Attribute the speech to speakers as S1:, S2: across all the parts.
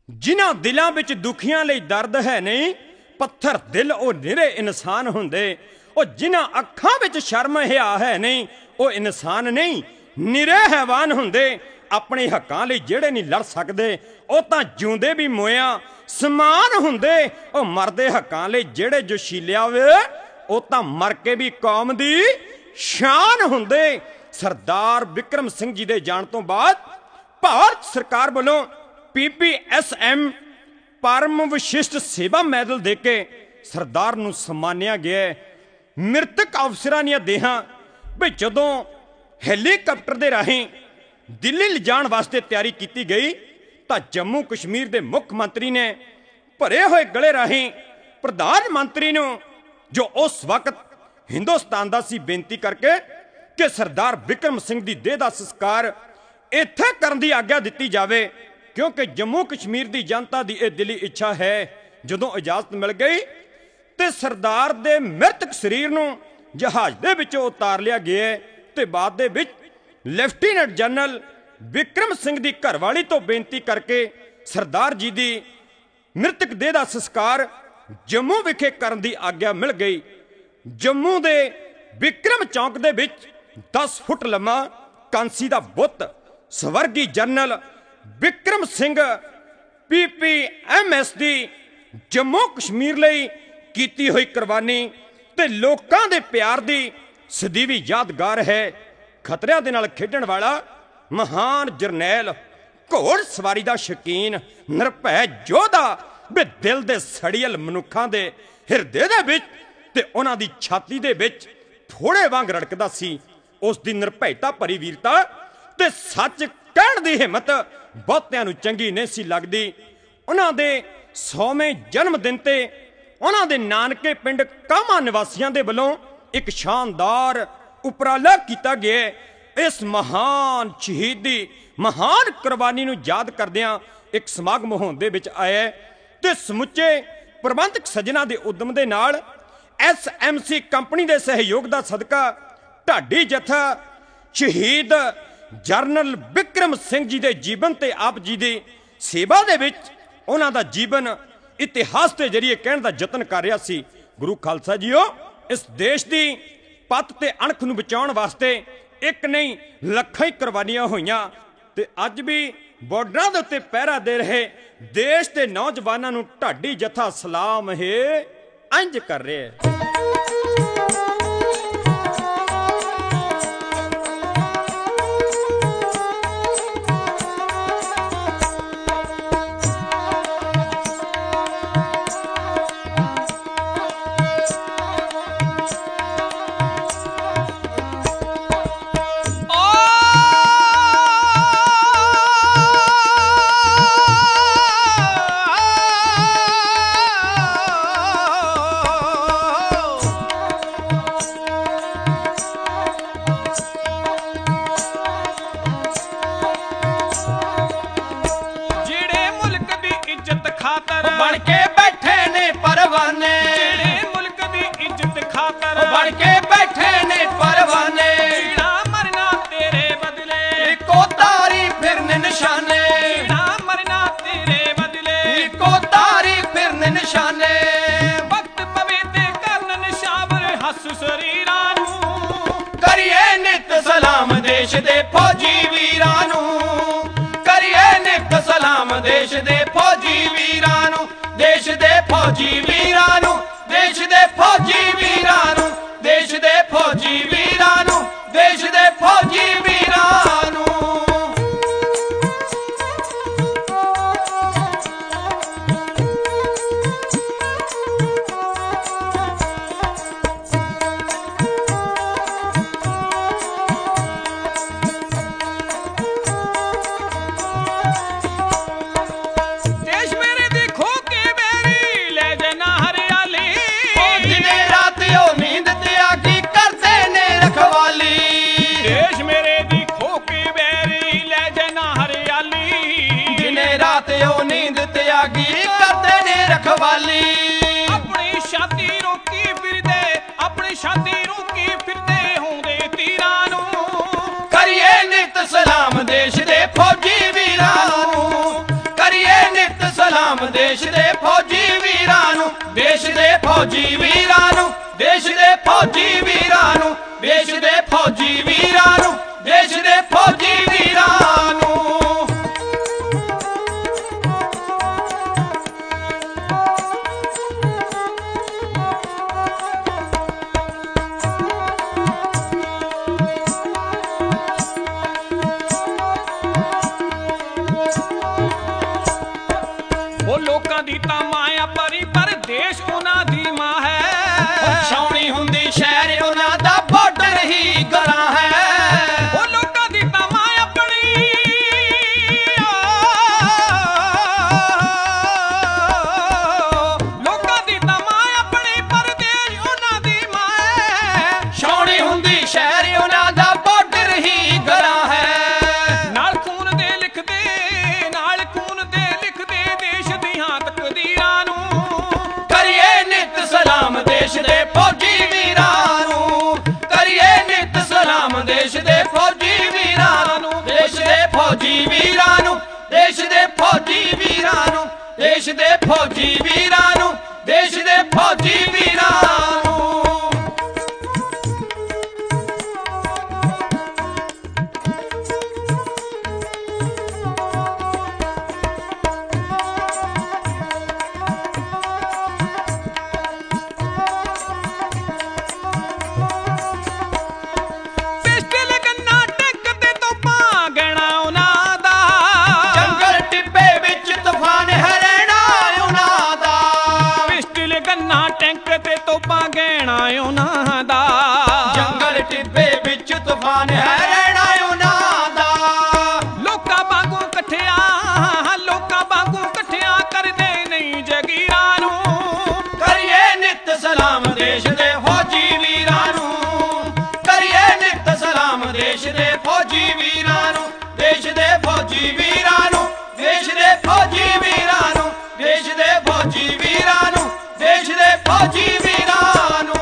S1: जिन्हां दिलां विच दुखियां लई दर्द है नहीं, पत्थर दिल ओ निरे इंसान हुंदे। ओ जिन्हां अखां विच शर्म हिया है नहीं, ओ इंसान नहीं निरे हैवान हुंदे। अपने हक्कां लई जेड़े नहीं लड़ सकदे, ओ तां जिउंदे भी मोया समान हुंदे। ओ मरदे हक्कां लई जेड़े जोशीलिया वे, ओ तां मर के भी कौम दी शान हुंदे। सरदार विक्रम सिंह जी दे जाण तो बाद भारत सरकार वालों PPSM परम विशिष्ट सेवा मैडल दे के सरदार नूं सम्मानिया गया। मृतक अफसरां दीआं देहां भी जदों हैलीकाप्टर दे राहीं दिल्ली लिजाण वास्ते तैयारी की गई तां जम्मू कश्मीर दे मुख मंत्री ने भरे हुए गले राहीं प्रधानमंत्री नूं जो उस वक्त हिंदुस्तान दा सी बेनती करके कि सरदार विक्रम सिंह दी देह दा संस्कार इत्थे करन दी आग्या दित्ती जावे, क्योंकि जम्मू कश्मीर दी जनता दी यह दिली इच्छा है। जदों इजाजत मिल गई तो सरदार दे मृतक शरीर नूं जहाज दे विचों उतार लिया गया ते बाद दे विच लेफ्टिनेंट जनरल विक्रम सिंह दी घरवाली तो बेनती करके सरदार जी दी मृतक देह दा संस्कार जम्मू विखे करन दी आग्या मिल गई। जम्मू दे विक्रम चौक दे विच 10 फुट लम्मा कांसी दा बुत स्वर्गी जनरल विक्रम सिंह PPMS दी जम्मू कश्मीर लई कीती हुई कुर्बानी ते लोकां दे प्यार दी सदीवी यादगार है। खतरियां दे नाल खेडण वाला महान जरनैल, घोड़ सवारी दा शकीन, निरभै योधा बे दिल दे सड़ियल मनुखां दे हिरदे दे विच ते उन्हां दी छाती दे विच फोड़े वांग रड़कदा सी। उस दी निर्भयता भरी वीरता ते सच कहण दी हिम्मत बहुतिआं नूं चंगी नहीं सी लगदी। उन्हां दे 100वें जन्म दिन ते उन्हां दे नानके पिंड कामा निवासियां दे वल्लों एक शानदार उपराला किया गया। इस महान शहीदी महान कुर्बानी नूं याद करदिआं एक समागम होण दे विच आया ते समुचे प्रबंधक सज्जना दे उद्यम दे नाल SMC कंपनी दे सहयोग दा सदका ढाडी जथा शहीद जनरल विक्रम सिंह जी दे जीवन ते आप जी दी सेवा दे विच उन्हां दा जीवन इतिहास के जरिए कहण दा यतन कर रहा सी। गुरु खालसा जीओ, इस देश की पत ते अणख नूं बचाउण वास्ते एक नहीं लखां ही कुर्बानियां होईयां ते अज भी बॉर्डरां दे उत्ते पहरा दे रहे देश के नौजवानों नूं ढाडी जथा सलाम है इंज कर रहे हैं।
S2: सलाम देश दे फौजी वीरां नूं, करिए नित सलाम देश दे फौजी वीरां नूं, देश दे फौजी वीरां नूं, देश दे फौजी वीरां नूं, देश दे फौजी वीरां नूं, देश दे फौजी वीरां नूं। नींद त्यागी करते ने रखवाली, अपनी छाती रोकी फिरदे, अपनी छाती रोकी फिरदे होंदे तीरां नूं, करिए नित सलाम देश दे फौजी वीरां नूं, करिए नित ਫੌਜੀ ਵੀਰਾਂ ਨੂੰ, ਦੇਸ਼ ਦੇ ਫੌਜੀ ਵੀਰਾਂ ਨੂੰ, ਦੇਸ਼ ਦੇ ਫੌਜੀ ਵੀਰਾਂ ਨੂੰ, ਦੇਸ਼ ਦੇ ਫੌਜੀ ਵੀਰਾਂ ਨੂੰ। ਉਹ ਲੋਕਾਂ ਦੀ ਤਾਂ ਮਾਇਆ ਭਰੀ ਪਰ ਦੇਸ਼ ਉਹਨਾਂ ਦੀ ਮਾਂ ਹੈ। ਛਾਉਣੀ ਹੁੰਦੀ ਸ਼ਹਿਰ ਉਹਨਾਂ ਦਾ ਬਾਰਡਰ ਹੀ ਗਰਾਂ ਹੈ। ਉਹ ਲੋਕਾਂ ਦੀ ਤਾਂ ਮਾਇਆ ਭਰੀ, ਲੋਕਾਂ ਦੀ ਤਾਂ ਮਾਇਆ ਭਰੀ ਪਰ ਦੇਸ਼ ਉਹਨਾਂ ਦੀ ਮਾਂ ਹੈ। ਛਾਉਣੀ ਹੁੰਦੀ ਸ਼ਹਿਰ ਉਹਨਾਂ ਦਾ ਬਾਰਡਰ ਹੀ ਗਰਾਂ ਹੈ। ਨਾਲ ਖੂਨ ਦੇ ਲਿਖਦੇ, ਨਾਲ ਖੂਨ ਦੇ ਲਿਖਦੇ ਦੇਸ਼ ਦੀਆਂ ਤਕਦੀਰਾਂ ਨੂੰ। ਕਰੀਏ ਨਿਤ ਸਲਾਮ ਦੇਸ਼ ਦੇ ਫੌਜੀ ਵੀਰਾਂ ਨੂੰ, ਕਰੀਏ ਨਿਤ ਸਲਾਮ ਦੇਸ਼ ਦੇ ਫੌਜੀ ਵੀਰਾਂ ਨੂੰ, ਦੇਸ਼ ਦੇ ਫੌਜੀ ਵੀਰਾਂ ਨੂੰ, ਦੇਸ਼ ਦੇ ਫੌਜੀ ਵੀਰਾਂ ਨੂੰ, ਦੇਸ਼ ਦੇ ਫੌਜੀ ਵੀਰਾਂ ਨੂੰ, ਦੇਸ਼ ਦੇ ਫੌਜੀ ਵੀਰਾਂ ਨੂੰ। ਪਿਸਟਲ ਗੰਨਾ ਟੈਂਕ ਤੇ ਤੋਪਾਂ ਗਹਿਣਾ ਉਹਨਾਂ ਦਾ। ਜੰਗਲ ਟਿੱਬੇ ਵਿੱਚ ਤੂਫਾਨ ਹਰਿਆਣਾ ਉਹਨਾਂ ਦਾ। ਪਿਸਟਲ ਗੰਨਾ ਟੈਂਕ ਤੇ ਤੋਪਾਂ ਗਹਿਣਾ ਉਹਨਾਂ ਦਾ। ਜੰਗਲ ਟਿੱਬੇ ਵਿੱਚ ਤੂਫਾਨ ਹਰਿਆਣਾ ਉਹਨਾਂ ਦਾ। ਲੋਕਾਂ ਵਾਂਗੂ ਇਕੱਠਿਆਂ, ਲੋਕਾਂ ਵਾਂਗੂ ਇਕੱਠਿਆਂ ਕਰਦੇ ਨਹੀਂ ਜਗੀਰਾਂ ਨੂੰ। ਕਰੀਏ ਨਿਤ ਸਲਾਮ ਦੇਸ਼ ਦੇ ਫੌਜੀ ਵੀਰਾਂ ਨੂੰ, ਕਰੀਏ ਨਿਤ ਸਲਾਮ ਦੇਸ਼ ਦੇ ਫੌਜੀ ਵੀਰਾਂ ਨੂੰ, ਦੇਸ਼ ਦੇ ਫੌਜੀ ਵੀਰਾਂ ਨੂੰ, ਦੇਸ਼ ਦੇ ਫੌਜੀ ਵੀਰਾਂ ਨੂੰ, ਦੇਸ਼ ਦੇ ਫੌਜੀ ਵੀਰਾਂ ਨੂੰ, ਦੇਸ਼ ਦੇ ਫੌਜੀ ਵੀਰਾਂ ਨੂੰ।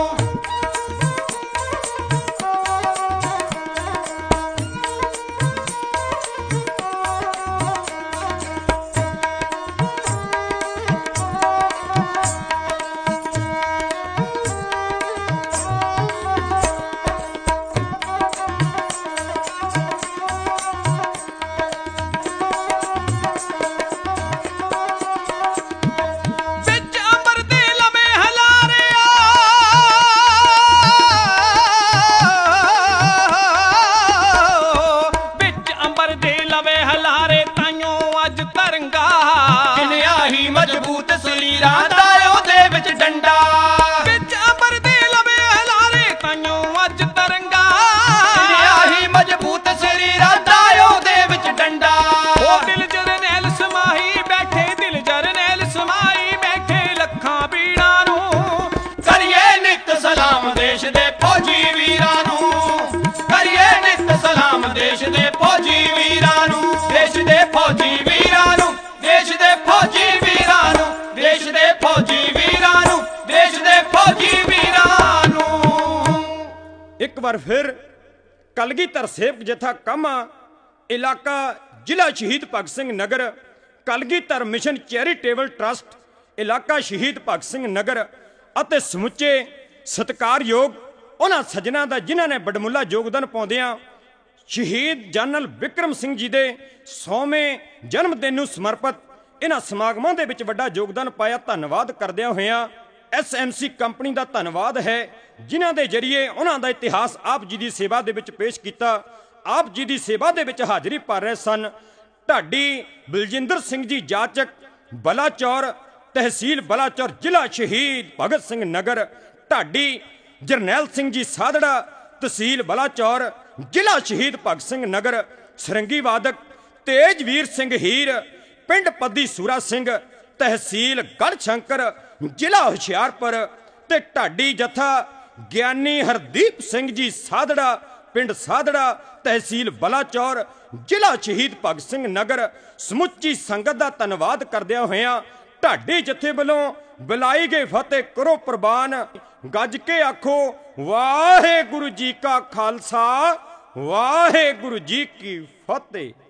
S2: ਵਿੱਚ ਅੰਬਰ ਦੇ ਲਵੇ ਹਲਾਰਿਆ, ਵਿੱਚ ਅੰਬਰ ਦੇ ਲਵੇ ਹਲਾਰੇ ਤਾਈਓ ਅੱਜ ਤਰੰਗਾ। ਕਿੰਨਿਆ ਹੀ ਮਜ਼ਬੂਤ ਸਰੀਰਾਂ ਦਾ ਉਹਦੇ ਵਿੱਚ ਡੰਡਾ। ਵਿੱਚ ਅੰਬਰ ਦੇ ਲਵੇ ਹਲਾਰੇ ਤਾਈਓ ਅੱਜ ਤਰੰਗਾ। ਕਿੰਨਿਆ ਹੀ ਮਜ਼ਬੂਤ ਸਰੀਰਾਂ ਦਾ ਉਹਦੇ ਵਿੱਚ ਡੰਡਾ। ਉਹ ਦਿਲ ਜਰਨੈਲ ਸਮਾਈ ਬੈਠੇ, ਦਿਲ ਜਰਨੈਲ ਸਮਾਈ ਬੈਠੇ ਲੱਖਾਂ ਪੀੜਾਂ ਨੂੰ। ਕਰੀਏ ਨਿਤ ਸਲਾਮ ਦੇਸ਼ ਦੇ ਫੌਜੀ ਵੀਰਾਂ ਨੂੰ, ਕਰੀਏ ਨਿਤ ਸਲਾਮ ਦੇਸ਼ ਦੇ ਫੌਜੀ ਵੀਰਾਂ ਨੂੰ, ਦੇਸ਼ ਦੇ ਫੌਜੀ ਵੀਰਾਂ ਨੂੰ, ਦੇਸ਼ ਦੇ ਫੌਜੀ ਵੀਰਾਂ ਨੂੰ, ਦੇਸ਼ ਦੇ ਫੌਜੀ ਵੀਰਾਂ ਨੂੰ, ਦੇਸ਼ ਦੇ ਫੌਜੀ ਵੀਰਾਂ ਨੂੰ।
S1: ਇੱਕ ਵਾਰ ਫਿਰ ਕਲਗੀਧਰ ਸੇਵਕ ਜਥਾ ਕਾਮਾ, ਇਲਾਕਾ ਜ਼ਿਲ੍ਹਾ Shaheed Bhagat Singh Nagar, Kalgidhar mission charitable trust, ਇਲਾਕਾ ਸ਼ਹੀਦ ਭਗਤ ਸਿੰਘ ਨਗਰ ਅਤੇ ਸਮੁੱਚੇ ਸਤਿਕਾਰਯੋਗ ਉਹਨਾਂ ਸੱਜਣਾਂ ਦਾ ਜਿਨ੍ਹਾਂ ਨੇ ਬੜਮੁੱਲਾ ਯੋਗਦਾਨ ਪਾਉਂਦਿਆਂ ਸ਼ਹੀਦ ਜਨਰਲ ਵਿਕਰਮ ਸਿੰਘ ਜੀ ਦੇ 100ਵੇਂ ਜਨਮ ਦਿਨ ਨੂੰ ਸਮਰਪਿਤ ਇਹਨਾਂ ਸਮਾਗਮਾਂ ਦੇ ਵਿੱਚ ਵੱਡਾ ਯੋਗਦਾਨ ਪਾਇਆ। ਧੰਨਵਾਦ ਕਰਦਿਆਂ ਹੋਇਆਂ SMC ਕੰਪਨੀ ਦਾ ਧੰਨਵਾਦ ਹੈ ਜਿਨ੍ਹਾਂ ਦੇ ਜਰੀਏ ਉਹਨਾਂ ਦਾ ਇਤਿਹਾਸ ਆਪ ਜੀ ਦੀ ਸੇਵਾ ਦੇ ਵਿੱਚ ਪੇਸ਼ ਕੀਤਾ। ਆਪ ਜੀ ਦੀ ਸੇਵਾ ਦੇ ਵਿੱਚ ਹਾਜ਼ਰੀ ਭਰ ਰਹੇ ਸਨ ਢਾਡੀ ਬਲਜਿੰਦਰ ਸਿੰਘ ਜੀ ਜਾਚਕ, ਬਲਾਚੌਰ, ਤਹਿਸੀਲ ਬਲਾਚੌਰ, ਜ਼ਿਲ੍ਹਾ ਸ਼ਹੀਦ ਭਗਤ ਸਿੰਘ ਨਗਰ। ਢਾਡੀ ਜਰਨੈਲ ਸਿੰਘ ਜੀ ਸਾਧੜਾ, ਤਹਿਸੀਲ ਬਲਾਚੌਰ, ਜ਼ਿਲ੍ਹਾ ਸ਼ਹੀਦ ਭਗਤ ਸਿੰਘ ਨਗਰ। ਸਰੰਗੀ ਵਾਦਕ ਤੇਜਵੀਰ ਸਿੰਘ ਹੀਰ, ਪਿੰਡ ਪੱਦੀ ਸੂਰਾ ਸਿੰਘ, ਤਹਿਸੀਲ ਗੜ੍ਹਸ਼ੰਕਰ, ਜ਼ਿਲ੍ਹਾ ਹੁਸ਼ਿਆਰਪੁਰ। ਤੇ ਢਾਡੀ ਜਥਾ ਗਿਆਨੀ ਹਰਦੀਪ ਸਿੰਘ ਜੀ ਸਾਧੜਾ, ਪਿੰਡ ਸਾਧੜਾ, ਤਹਿਸੀਲ ਬਲਾਚੌਰ, ਜ਼ਿਲ੍ਹਾ ਸ਼ਹੀਦ ਭਗਤ ਸਿੰਘ ਨਗਰ। ਸਮੁੱਚੀ ਸੰਗਤ ਦਾ ਧੰਨਵਾਦ ਕਰਦਿਆਂ ਹੋਇਆਂ ਢਾਡੀ ਜਥੇ ਵੱਲੋਂ ਬੁਲਾਈ ਗਈ ਫਤਿਹ ਕਰੋ ਪ੍ਰਵਾਨ। ਗੱਜ ਕੇ ਆਖੋ ਵਾਹਿਗੁਰੂ ਜੀ ਕਾ ਖਾਲਸਾ, ਵਾਹਿਗੁਰੂ ਜੀ ਕੀ ਫਤਿਹ।